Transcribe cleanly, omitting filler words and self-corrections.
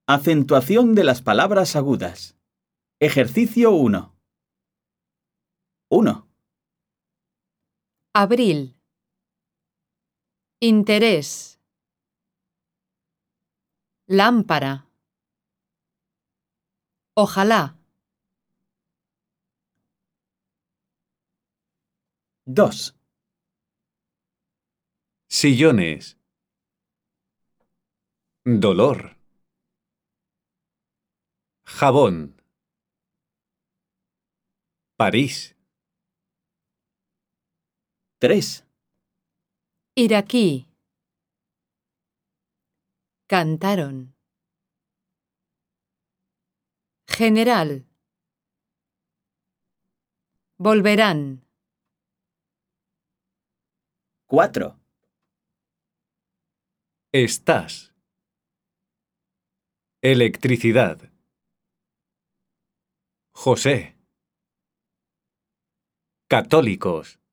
Acentuación de las palabras agudas. Ejercicio 1. 1, Abril. Interés. Lámpara. Ojalá. 2, Sillones. Dolor. Jabón. París. 3, Iraquí. Cantaron. General. Volverán. 4, Estás. Electricidad. José. Católicos.